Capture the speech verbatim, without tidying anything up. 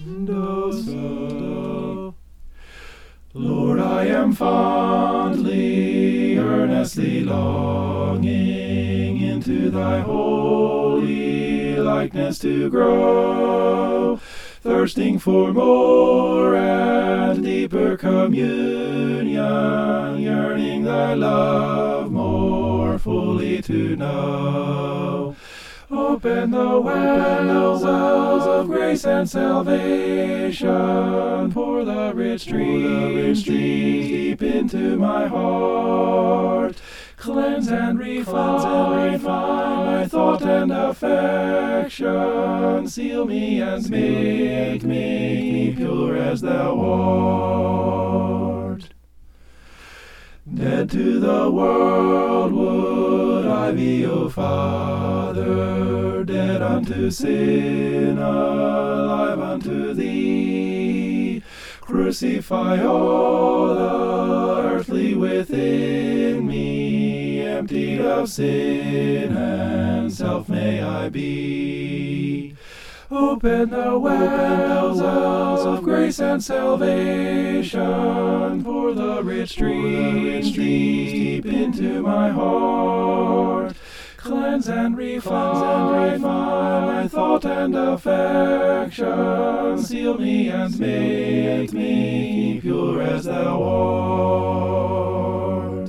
do, so. Lord, I am fondly, earnestly longing into thy holy likeness to grow, thirsting for more and deeper communion, yearning thy love more fully to know. Open the wells of grace and salvation, pour the rich streams deep into my heart. Cleanse and refine, refine my thought and affection. Seal me and make me pure as thou art. Dead to the world would I be, O Father, dead unto sin, alive unto thee. Crucify all the earthly within me, emptied of sin and self may I be. Open the wells of grace and salvation, pour the rich streams deep into my heart. Cleanse and refine my thought and affection. Seal me and make me pure as thou art.